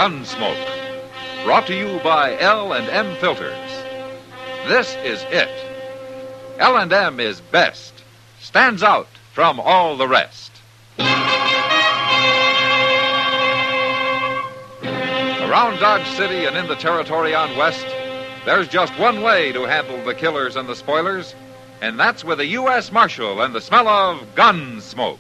Gunsmoke. Brought to you by L&M Filters. This is it. L&M is best. Stands out from all the rest. Around Dodge City and in the territory on West, there's just one way to handle the killers and the spoilers, and that's with a U.S. Marshal and the smell of Gunsmoke.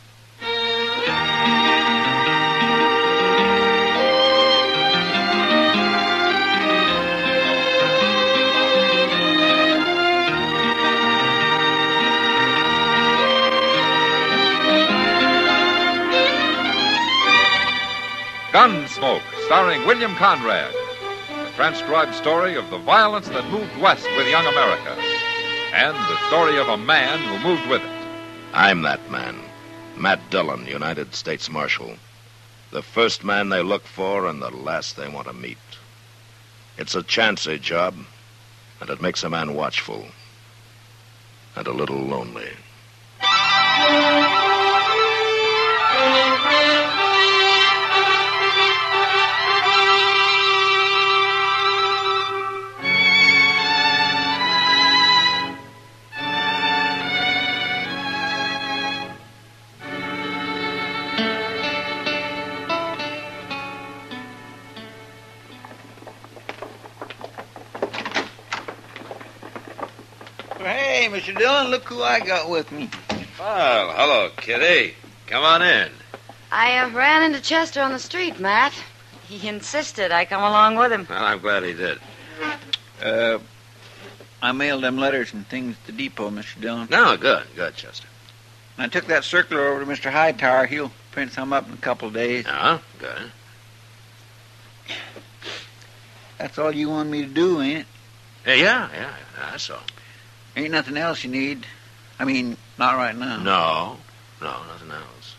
Gunsmoke, starring William Conrad. The transcribed story of the violence that moved west with young America. And the story of a man who moved with it. I'm that man. Matt Dillon, United States Marshal. The first man they look for and the last they want to meet. It's a chancy job, and it makes a man watchful. And a little lonely. Hey, Mr. Dillon, look who I got with me. Well, hello, Kitty. Come on in. I ran into Chester on the street, Matt. He insisted I come along with him. Well, I'm glad he did. I mailed them letters and things to depot, Mr. Dillon. No, good, Chester. I took that circular over to Mr. Hightower. He'll print some up in a couple of days. Oh, good. That's all you want me to do, ain't it? Yeah, that's all. Ain't nothing else you need. I mean, not right now. No, nothing else.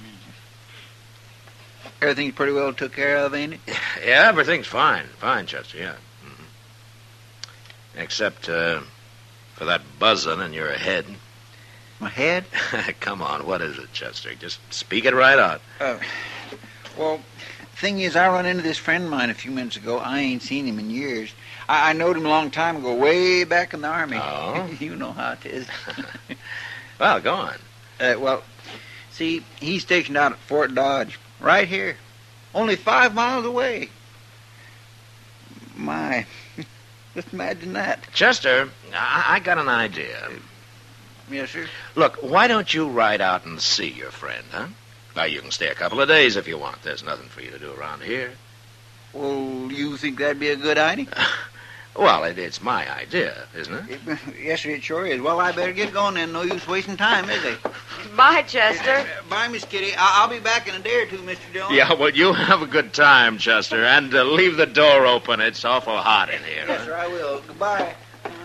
Everything's pretty well took care of, ain't it? Yeah, everything's fine, Chester, yeah. Mm-hmm. Except for that buzzing in your head. My head? Come on, what is it, Chester? Just speak it right out. Well, thing is, I run into this friend of mine a few minutes ago. I ain't seen him in years. I knowed him a long time ago, way back in the Army. Oh? You know how it is. Well, go on. Well, see, he's stationed out at Fort Dodge, right here. Only 5 miles away. My, just imagine that. Chester, I got an idea. Yes, sir? Look, why don't you ride out and see your friend, huh? Now, you can stay a couple of days if you want. There's nothing for you to do around here. Well, you think that'd be a good idea? Well, it's my idea, isn't it? Yes, sir, it sure is. Well, I better get going then. No use wasting time, is it? Bye, Chester. Bye, Miss Kitty. I'll be back in a day or two, Mr. Dillon. Yeah, well, you have a good time, Chester, and leave the door open. It's awful hot in here. Yes, sir, I will. Goodbye.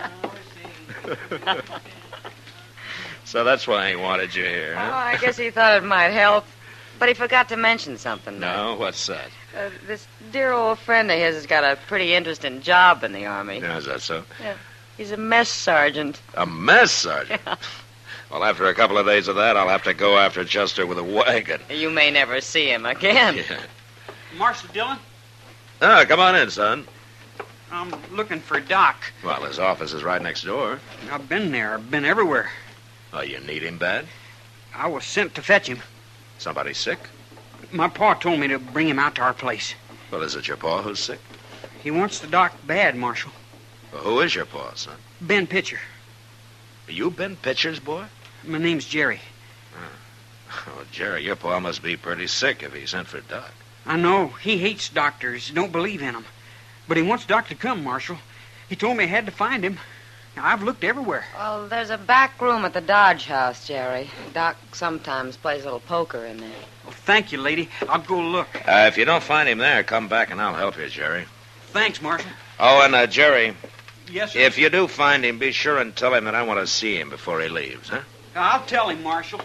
So that's why he wanted you here, Oh, huh? I guess he thought it might help. But he forgot to mention something. No, what's that? This dear old friend of his has got a pretty interesting job in the Army. Yeah, is that so? Yeah. He's a mess sergeant. A mess sergeant? Yeah. Well, after a couple of days of that, I'll have to go after Chester with a wagon. You may never see him again. Yeah. Marshal Dillon, Ah, come on in, son. I'm looking for Doc. Well, his office is right next door. I've been there. I've been everywhere. Oh, you need him bad? I was sent to fetch him. Somebody sick? My pa told me to bring him out to our place. Well, is it your pa who's sick? He wants the doc bad, Marshal. Well, who is your pa, son? Ben Pitcher. You Ben Pitcher's boy? My name's Jerry. Oh, Jerry, your pa must be pretty sick if he sent for Doc. I know. He hates doctors. Don't believe in them. But he wants Doc to come, Marshal. He told me I had to find him. Now, I've looked everywhere. Well, there's a back room at the Dodge House, Jerry. Doc sometimes plays a little poker in there. Oh, thank you, lady. I'll go look. If you don't find him there, come back and I'll help you, Jerry. Thanks, Marshal. Oh, and, Jerry, Yes, sir. if you do find him, be sure and tell him that I want to see him before he leaves, huh? I'll tell him, Marshal.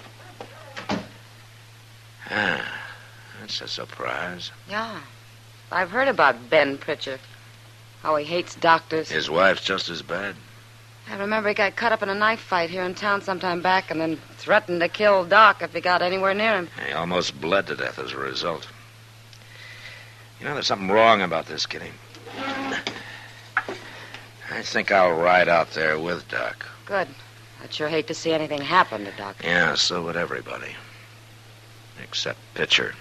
Ah, that's a surprise. Yeah. I've heard about Ben Pitcher. How he hates doctors. His wife's just as bad. I remember he got cut up in a knife fight here in town sometime back and then threatened to kill Doc if he got anywhere near him. He almost bled to death as a result. You know, there's something wrong about this, Kitty. I think I'll ride out there with Doc. Good. I'd sure hate to see anything happen to Doc. Yeah, so would everybody. Except Pitcher.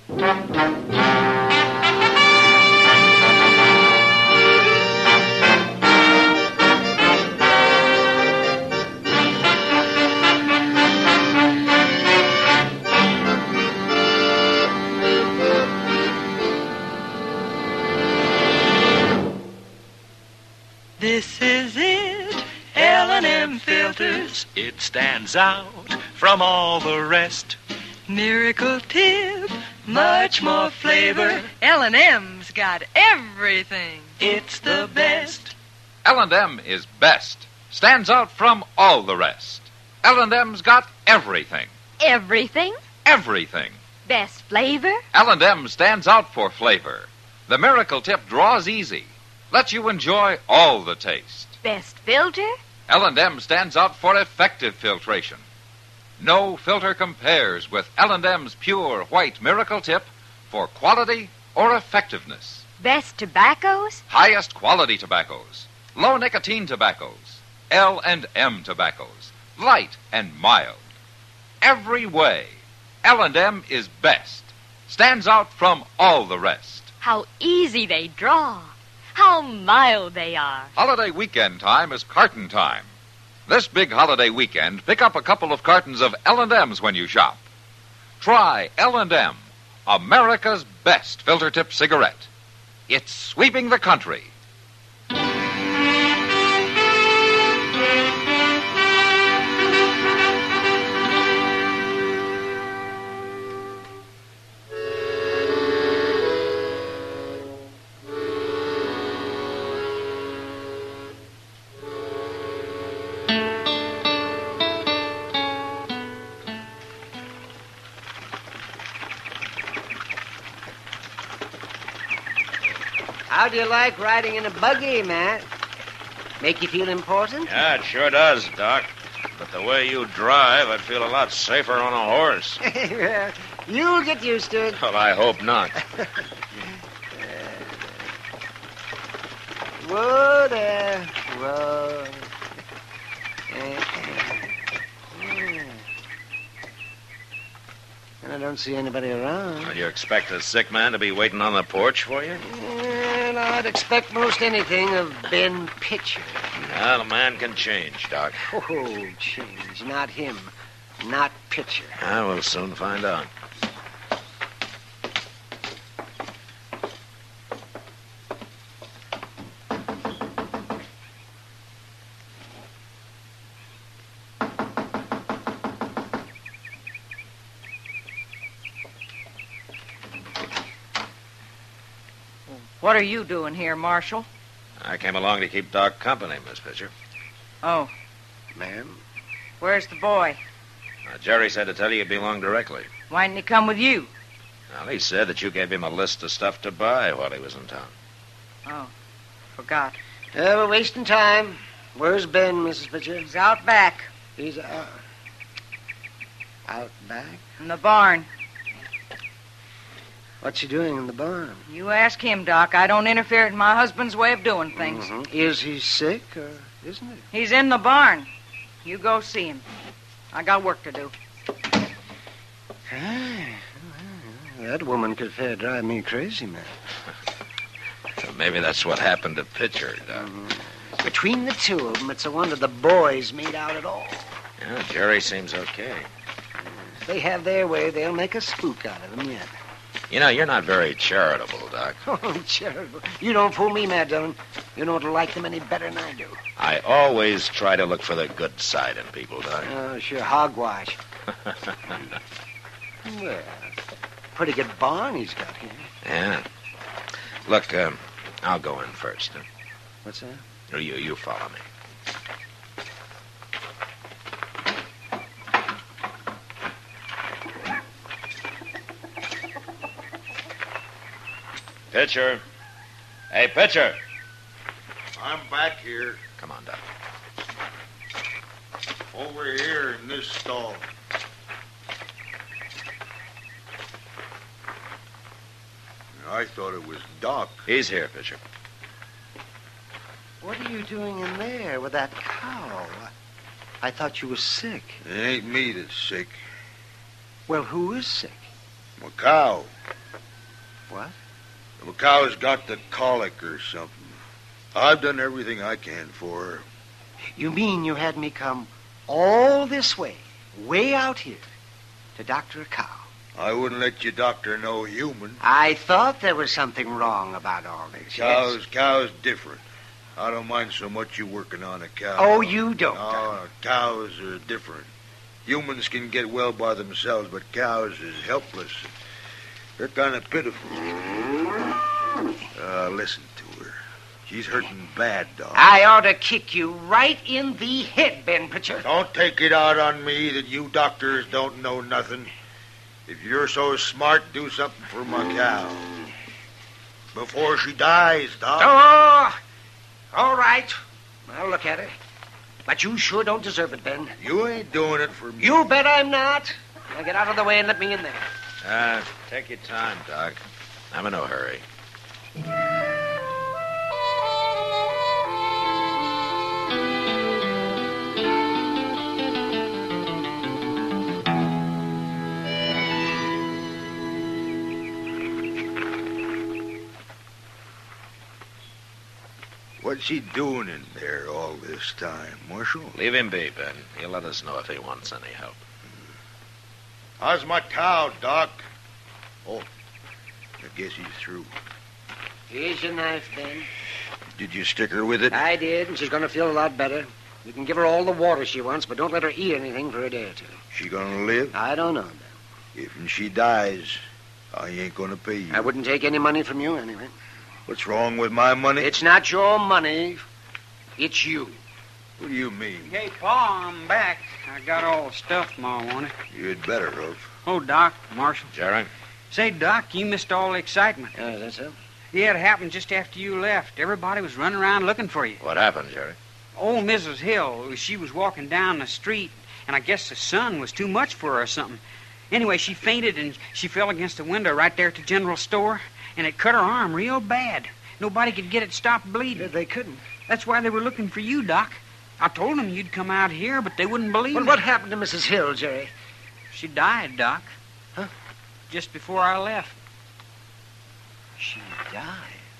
This is it, L&M Filters. It stands out from all the rest. Miracle Tip, much more flavor. L&M's got everything. It's the best. L&M is best. Stands out from all the rest. L&M's got everything. Everything? Everything. Best flavor? L&M stands out for flavor. The Miracle Tip draws easy. Lets you enjoy all the taste. Best filter? L&M stands out for effective filtration. No filter compares with L&M's pure white Miracle Tip for quality or effectiveness. Best tobaccos? Highest quality tobaccos. Low nicotine tobaccos. L&M tobaccos. Light and mild. Every way, L&M is best. Stands out from all the rest. How easy they draw. How mild they are. Holiday weekend time is carton time. This big holiday weekend, pick up a couple of cartons of L&M's when you shop. Try L&M, America's best filter tip cigarette. It's sweeping the country. How do you like riding in a buggy, Matt? Make you feel important? Yeah, it sure does, Doc. But the way you drive, I'd feel a lot safer on a horse. Well, you'll get used to it. Well, I hope not. Whoa there. Whoa. I don't see anybody around. Would you expect a sick man to be waiting on the porch for you? Well, I'd expect most anything of Ben Pitcher. Well, a man can change, Doc. Oh, change. Not him. Not Pitcher. I will soon find out. What are you doing here, Marshal? I came along to keep Doc company, Miss Pitcher. Oh, Ma'am? where's the boy? Jerry said to tell you belong directly. Why didn't he come with you? Well, he said that you gave him a list of stuff to buy while he was in town. Oh, forgot. We're wasting time. Where's Ben, Mrs. Pitcher? He's out back He's out back. in the barn. What's he doing in the barn? You ask him, Doc. I don't interfere in my husband's way of doing things. Mm-hmm. Is he sick or isn't he? He's in the barn. You go see him. I got work to do. That woman could fair drive me crazy, man. Maybe that's what happened to Pitcher, Doc. Between the two of them, it's a wonder the boys made out at all. Yeah, Jerry seems okay. If they have their way, they'll make a spook out of them yet. You know, you're not very charitable, Doc. Oh, charitable. You don't fool me, Mad Dillon. You don't like them any better than I do. I always try to look for the good side in people, Doc. Oh, sure, hogwash. Well, pretty good barn he's got here. Yeah. Look, I'll go in first. Huh? What's that? Or you follow me. Pitcher. Hey, Pitcher. I'm back here. Come on, Doc. Over here in this stall. I thought it was Doc. He's here, Bishop. What are you doing in there with that cow? I thought you were sick. It ain't me that's sick. Well, who is sick? My cow. What? My cow's got the colic or something. I've done everything I can for her. You mean you had me come all this way out here, to doctor a cow? I wouldn't let you doctor no human. I thought there was something wrong about all this. Yes. Cows different. I don't mind so much you working on a cow. Oh, you don't? No, cows are different. Humans can get well by themselves, but cows is helpless. They're kind of pitiful. Listen to her. She's hurting bad, Doc. I ought to kick you right in the head, Ben Pritchard. Don't take it out on me that you doctors don't know nothing. If you're so smart, do something for my cow. Before she dies, Doc. Oh, all right. I'll look at it. But you sure don't deserve it, Ben. You ain't doing it for me. You bet I'm not. Now get out of the way and let me in there. Take your time, Doc. I'm in no hurry. What's she doing in there all this time, Marshal? Leave him be, Ben. He'll let us know if he wants any help. How's my cow, Doc? Oh, I guess he's through. Here's your knife, Ben. Did you stick her with it? I did, and she's going to feel a lot better. You can give her all the water she wants, but don't let her eat anything for a day or two. She gonna live? I don't know, Ben. If she dies, I ain't gonna pay you. I wouldn't take any money from you anyway. What's wrong with my money? It's not your money. It's you. What do you mean? Hey, Pa, I'm back. I got all the stuff Ma wanted. You'd better have. Oh, Doc, Marshal. Jerry? Say, Doc, you missed all the excitement. Is that so? Yeah, it happened just after you left. Everybody was running around looking for you. What happened, Jerry? Old Mrs. Hill, she was walking down the street, and I guess the sun was too much for her or something. Anyway, she fainted, and she fell against the window right there at the general store, and it cut her arm real bad. Nobody could get it stopped bleeding. They couldn't. That's why they were looking for you, Doc. I told them you'd come out here, but they wouldn't believe Well, me. what happened to Mrs. Hill, Jerry? She died, Doc. Huh? Just before I left. She died?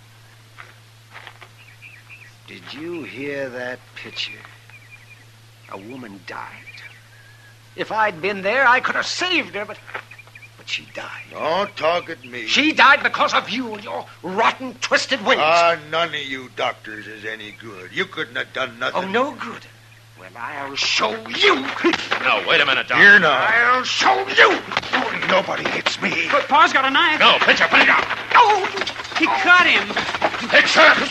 Did you hear that picture? A woman died. If I'd been there, I could have saved her, but she died. Don't talk at me. She died because of you and your rotten, twisted wings. None of you doctors is any good. You couldn't have done nothing. Oh, no good. Well, I'll show you. No, wait a minute, Doc. You're not. I'll show you. Nobody hits me. But Pa's got a knife. No, Pitcher, put it down. Oh, he cut him. Pitcher!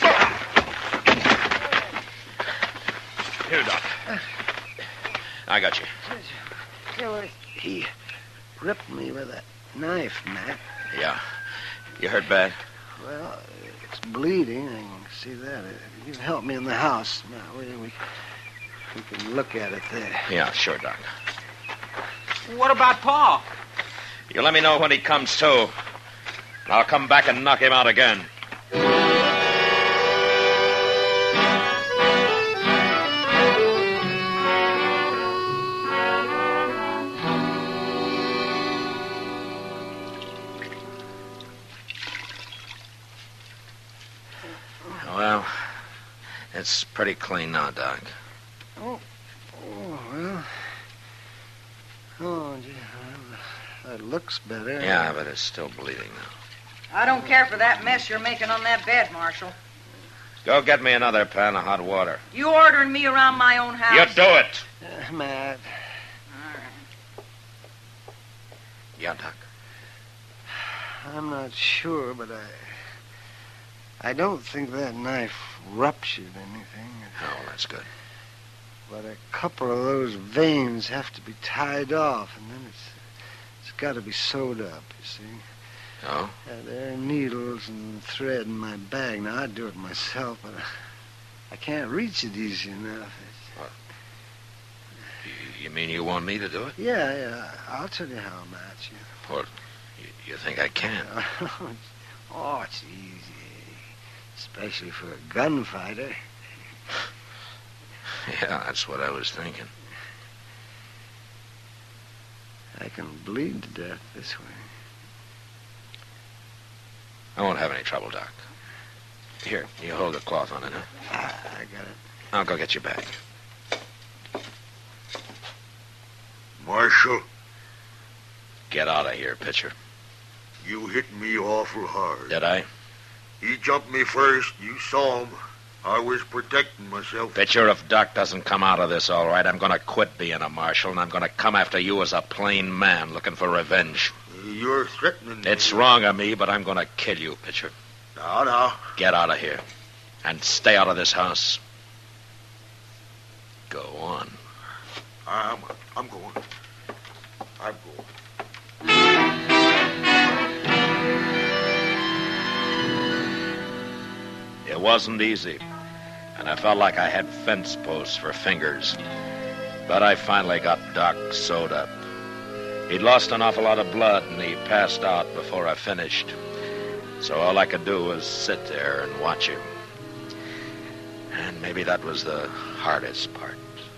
Here, Doc. I got you. He ripped me with that knife, Matt. Yeah. You hurt bad? Well, it's bleeding. I can see that. You can help me in the house. Now, we can look at it there. Yeah, sure, Doc. What about Pa? You let me know when he comes to. I'll come back and knock him out again. Well, it's pretty clean now, Doc. Well. Oh, gee, that looks better. Yeah, but it's still bleeding now. I don't care for that mess you're making on that bed, Marshal. Go get me another pan of hot water. You ordering me around my own house? You do it. Matt. All right. Yeah, Doc. I'm not sure, but I don't think that knife ruptured anything. Oh, that's good. But a couple of those veins have to be tied off, and then it's got to be sewed up, you see. Oh? There are needles and thread in my bag. Now, I'd do it myself, but I can't reach it easy enough. What? You mean you want me to do it? Yeah. I'll tell you how, Matt. Well, you think I can? Oh, it's easy. Especially for a gunfighter. Yeah, that's what I was thinking. I can bleed to death this way. I won't have any trouble, Doc. Here, you hold the cloth on it, huh? I got it. I'll go get your bag. Marshal, Get out of here, Pitcher. you hit me awful hard. Did I? He jumped me first. You saw him. I was protecting myself. Pitcher, if Doc doesn't come out of this all right, I'm going to quit being a marshal, and I'm going to come after you as a plain man looking for revenge. You're threatening me. It's wrong of me, but I'm going to kill you, Pitcher. Now. Get out of here. And stay out of this house. Go on. I'm going. I'm going. It wasn't easy, and I felt like I had fence posts for fingers. But I finally got Doc sewed up. He'd lost an awful lot of blood, and he passed out before I finished. So all I could do was sit there and watch him. And maybe that was the hardest part.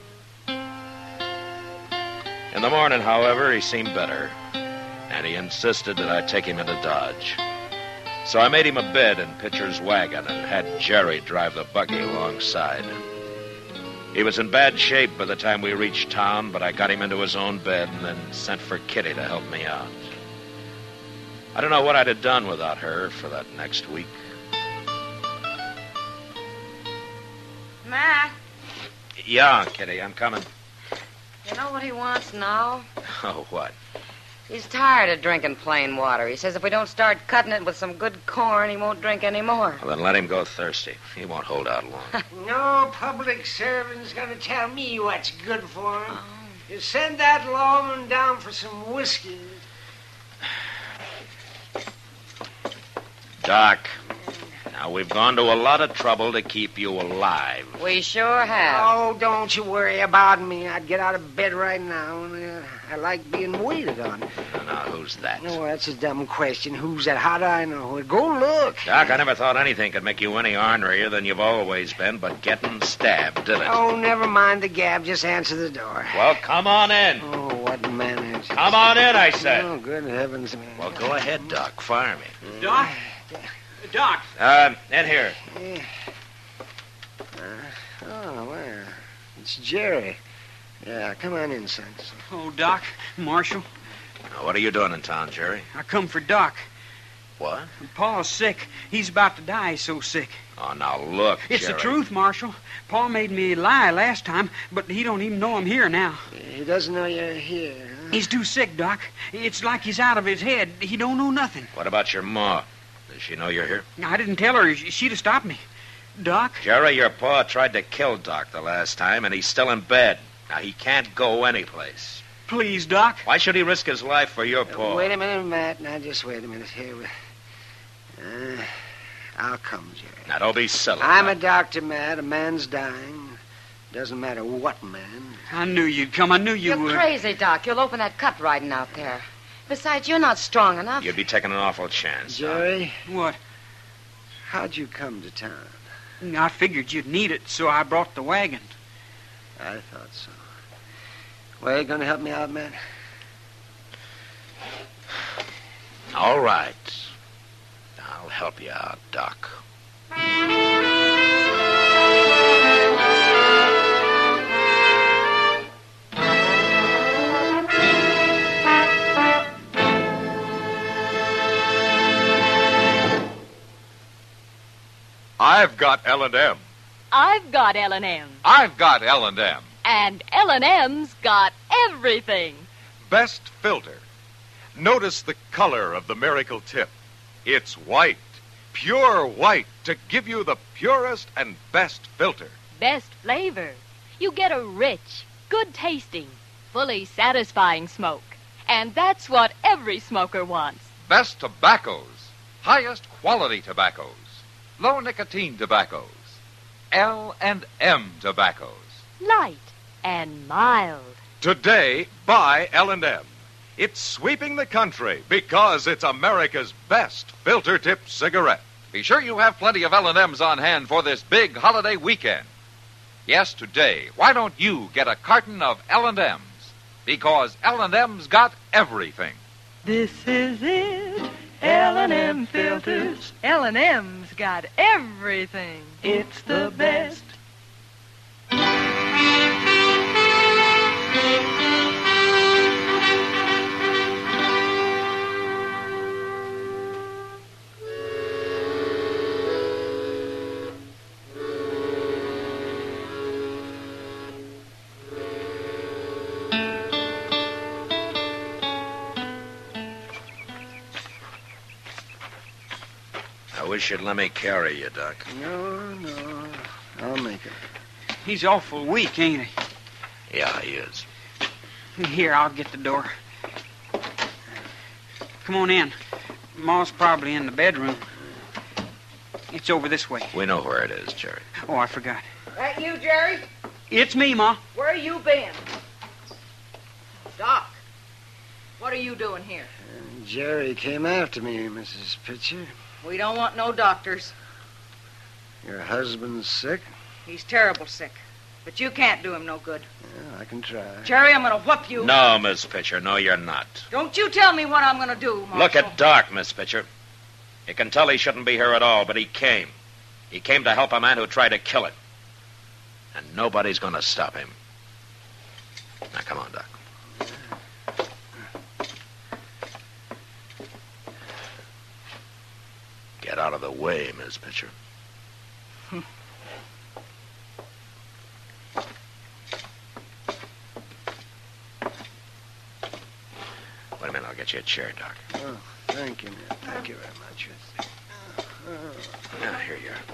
In the morning, however, he seemed better, and he insisted that I take him into Dodge. So I made him a bed in Pitcher's wagon and had Jerry drive the buggy alongside. He was in bad shape by the time we reached town, but I got him into his own bed and then sent for Kitty to help me out. I don't know what I'd have done without her for that next week. Mac, Yeah, Kitty, I'm coming. you know what he wants now? Oh, what? He's tired of drinking plain water. He says if we don't start cutting it with some good corn, he won't drink any more. Well, then let him go thirsty. He won't hold out long. No public servant's gonna tell me what's good for him. You send that lawman down for some whiskey. Doc, now we've gone to a lot of trouble to keep you alive. We sure have. Oh, don't you worry about me. I'd get out of bed right now. I like being waited on. Now, who's that? No, that's a dumb question. Who's that? How do I know? Go look. Doc, I never thought anything could make you any ornerier than you've always been, but getting stabbed, did it? Oh, never mind the gab. Just answer the door. Well, come on in. Oh, what manners. Come on in, I said. Oh, good heavens, man. Well, go ahead, Doc. Fire me. Doc? Doc. In here. Oh, well, it's Jerry. Yeah, come on in, son. Oh, Doc, Marshal, Now, what are you doing in town, Jerry? I come for Doc. What? Paul's sick. He's about to die. He's so sick. Oh, now, look, It's Jerry. the truth, Marshal. Paul made me lie last time, but he don't even know I'm here now. He doesn't know you're here, huh? He's too sick, Doc. It's like he's out of his head. He don't know nothing. What about your ma? Does she know you're here? I didn't tell her. She'd have stopped me. Doc? Jerry, your pa tried to kill Doc the last time, and he's still in bed. Now, he can't go anyplace. Please, Doc. Why should he risk his life for your pa? Wait a minute, Matt. Now, just wait a minute here. I'll come, Jerry. Now, don't be silly. I'm a doctor, Matt. A man's dying. Doesn't matter what man. I knew you'd come. I knew you You're would. crazy, Doc. You'll open that cut riding out there. Besides, you're not strong enough. You'd be taking an awful chance. Jerry, What? how'd you come to town? I figured you'd need it, so I brought the wagon. I thought so. Well, you gonna help me out, Matt? All right. I'll help you out, Doc. I've got L&M. I've got L&M. I've got L&M. And L&M's got everything. Best filter. Notice the color of the Miracle Tip. It's white, pure white, to give you the purest and best filter. Best flavor. You get a rich, good tasting, fully satisfying smoke. And that's what every smoker wants. Best tobaccos. Highest quality tobaccos. Low nicotine tobaccos. L&M tobaccos. Light and mild. Today, buy L&M. It's sweeping the country because it's America's best filter tip cigarette. Be sure you have plenty of L&M's on hand for this big holiday weekend. Yes, today, why don't you get a carton of L&M's? Because L&M's got everything. This is it, L&M filters. L&M's got everything. It's the best. I wish you'd let me carry you, Doc. No. I'll make it. He's awful weak, ain't he? Yeah, he is. Here, I'll get the door. Come on in. Ma's probably in the bedroom. It's over this way. We know where it is, Jerry. Oh, I forgot. That you, Jerry? It's me, Ma. Where you been? Doc, what are you doing here? Jerry came after me, Mrs. Pitcher. We don't want no doctors. Your husband's sick? He's terrible sick. But you can't do him no good. Yeah, I can try. Jerry, I'm going to whoop you. No, Miss Pitcher. No, you're not. Don't you tell me what I'm going to do, Marshal. Look at Doc, Miss Pitcher. You can tell he shouldn't be here at all, but he came. He came to help a man who tried to kill him. And nobody's going to stop him. Now, come on, Doc. Get out of the way, Miss Pitcher. Wait a minute, I'll get you a chair, Doc. Oh, thank you, man. Thank you very much. Now, here you are.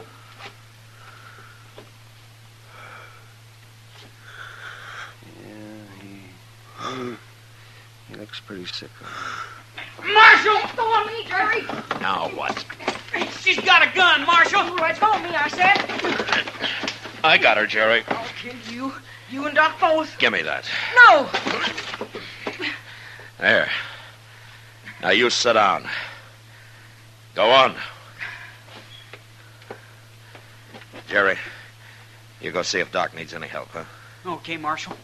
Yeah, he looks pretty sick. Marshal! Go on me, Jerry! Now what? She's got a gun, Marshal! Let go of me, I said. I got her, Jerry. I'll kill you. You and Doc both. Give me that. No! There. Now you sit down. Go on. Jerry, you go see if Doc needs any help, huh? Okay, Marshal.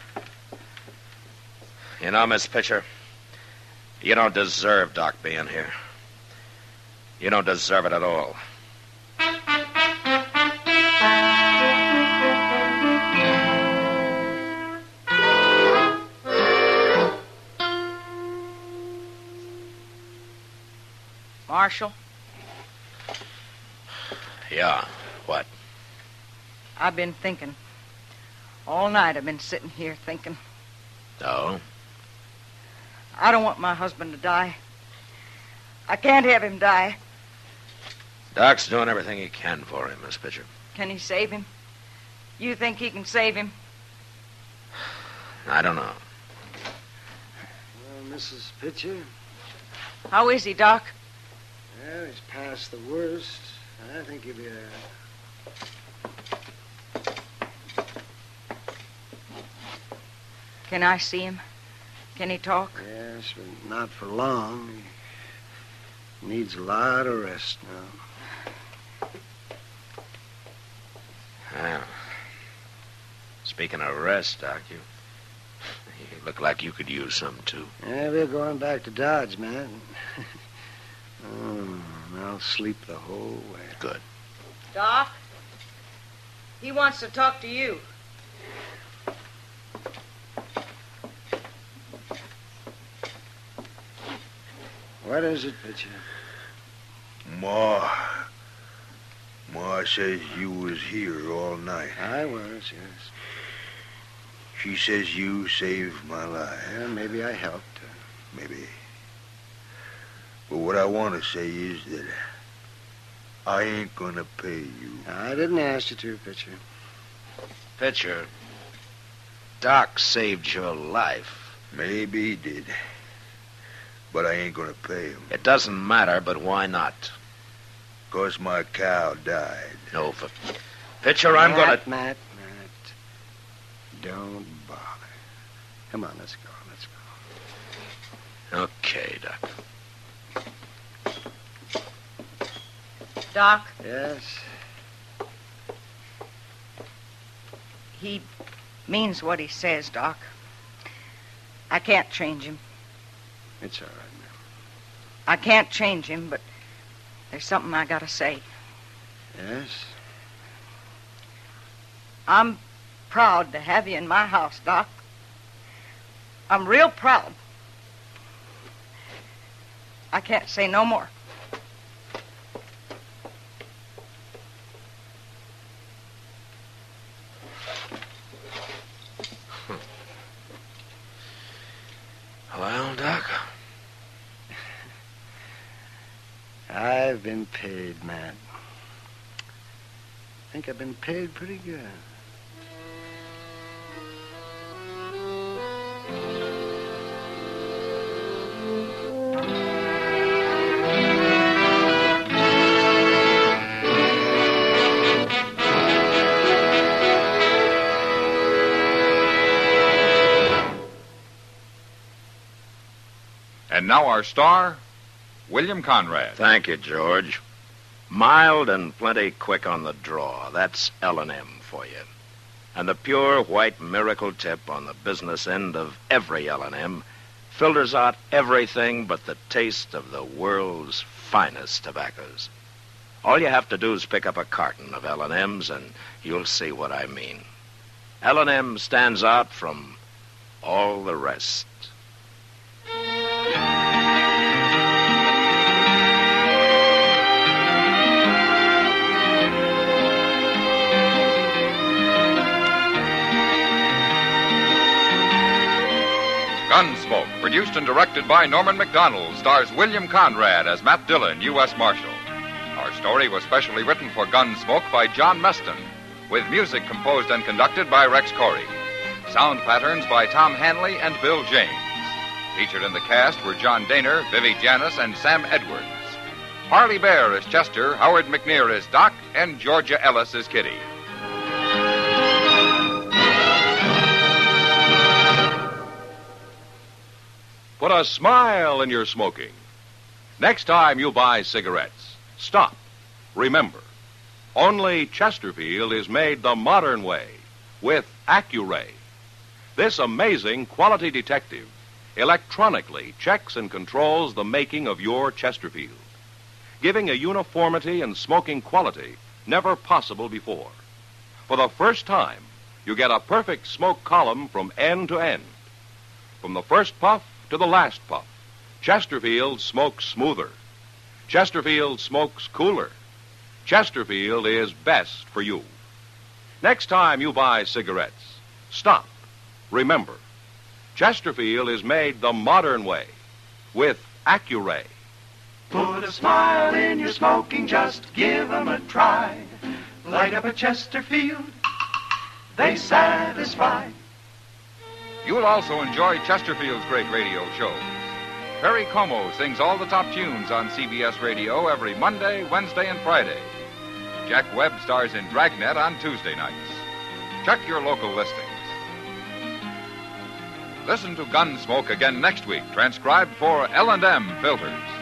You know, Miss Pitcher, you don't deserve Doc being here. You don't deserve it at all. Marshal, Yeah, what? I've been thinking. All night I've been sitting here thinking. Oh? I don't want my husband to die. I can't have him die. Doc's doing everything he can for him, Miss Pitcher. Can he save him? You think he can save him? I don't know. Well, Mrs. Pitcher, How is he, Doc? well, he's past the worst. I think he'll be all right. Can I see him? Can he talk? Yes, but not for long. He needs a lot of rest now. Well, speaking of rest, Doc, you look like you could use some, too. Yeah, we're going back to Dodge, man. I'll sleep the whole way. Good. Doc? He wants to talk to you. What is it, Pitcher? Ma says you was here all night. I was, yes. She says you saved my life. Yeah, maybe I helped. Maybe. But what I want to say is that I ain't gonna pay you. I didn't ask you to, Pitcher. Pitcher, Doc saved your life. Maybe he did. But I ain't gonna pay him. It doesn't matter, but why not? 'Cause my cow died. No, Pitcher, I'm gonna... Matt. Don't bother. Come on, let's go. Okay, Doc. Doc, Yes? he means what he says, Doc. I can't change him. It's all right, ma'am. I can't change him, but there's something I gotta say. Yes? I'm proud to have you in my house, Doc. I'm real proud. I can't say no more. Well, Doc? I've been paid, Matt. I think I've been paid pretty good. And now our star, William Conrad. Thank you, George. Mild and plenty quick on the draw. That's L&M for you. And the pure white miracle tip on the business end of every L&M filters out everything but the taste of the world's finest tobaccos. All you have to do is pick up a carton of L&M's and you'll see what I mean. L&M stands out from all the rest. Gunsmoke, produced and directed by Norman Macdonald, stars William Conrad as Matt Dillon, U.S. Marshal. Our story was specially written for Gunsmoke by John Meston, with music composed and conducted by Rex Corey. Sound patterns by Tom Hanley and Bill James. Featured in the cast were John Daner, Vivi Janis, and Sam Edwards. Harley Bear as Chester, Howard McNear as Doc, and Georgia Ellis as Kitty. Put a smile in your smoking. Next time you buy cigarettes, stop. Remember, only Chesterfield is made the modern way with Accuray. This amazing quality detective electronically checks and controls the making of your Chesterfield, giving a uniformity and smoking quality never possible before. For the first time, you get a perfect smoke column from end to end. From the first puff to the last puff, Chesterfield smokes smoother. Chesterfield smokes cooler. Chesterfield is best for you. Next time you buy cigarettes, stop. Remember, Chesterfield is made the modern way with Accuray. Put a smile in your smoking, just give 'em a try. Light up a Chesterfield, they satisfy. You'll also enjoy Chesterfield's great radio shows. Perry Como sings all the top tunes on CBS Radio every Monday, Wednesday, and Friday. Jack Webb stars in Dragnet on Tuesday nights. Check your local listings. Listen to Gunsmoke again next week, transcribed for L&M Filters.